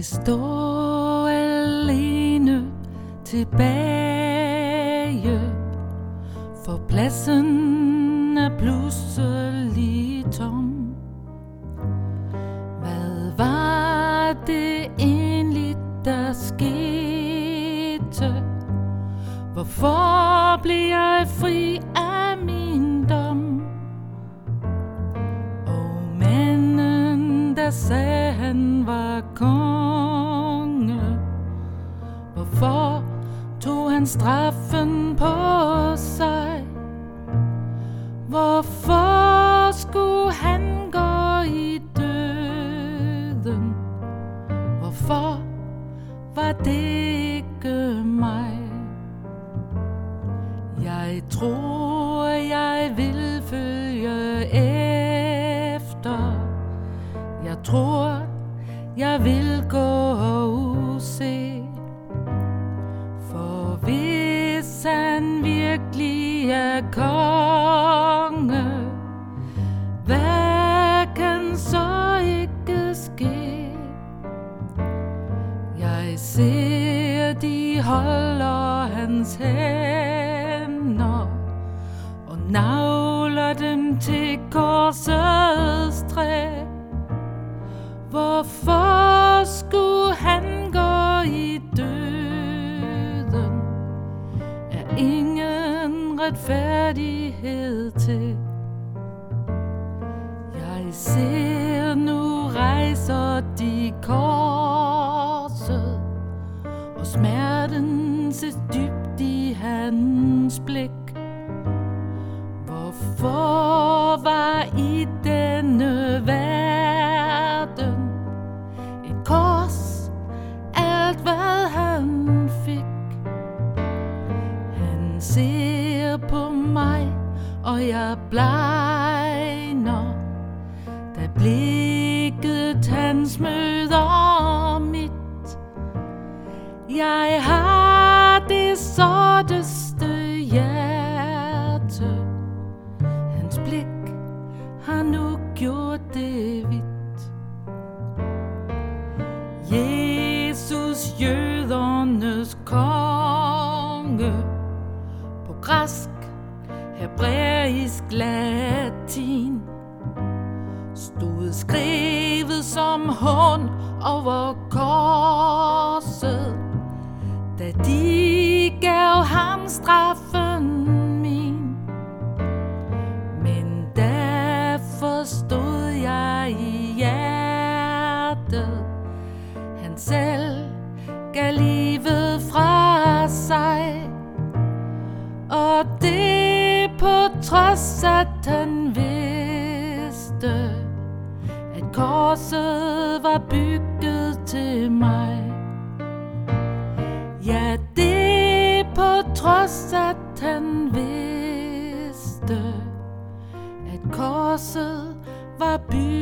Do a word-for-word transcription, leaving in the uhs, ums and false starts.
Jeg står alene tilbage, for pladsen er pludselig tom. Hvad var det egentlig, der skete? Hvorfor blev jeg fri af min dom? Og manden, der sagde han var konge, hvorfor tog han straffen på sig? Hvorfor skulle han gå i døden? Hvorfor var det ikke mig? Jeg tror, jeg vil følge efter. Jeg tror, jeg vil gå og se. For hvis han virkelig er konge, hvad kan så ikke ske? Jeg ser, de holder hans hænder og nagler dem til korsets træ. Hvorfor skulle han gå i døden? Er ingen retfærdighed til? Jeg ser, nu rejser de korset, og smerten ses dybt i hans blik. Hvorfor var i denne verden et kors alt, hvad han fik? Han ser på mig, og jeg blegner, da blikket hans møder mit. Jeg har det sorteste hjerte, hans blik har nu gjort det hvidt. Jesus, jødernes konge, på græsk, hebræisk, latin, stod skrevet som hånd over korset, da de gav ham straffen min. Men da forstod jeg i hjertet, han selv gav livet fra sig, og det på trods at han vidste, at korset var bygget til mig. Ja, det på trods at han vidste, at korset var bygget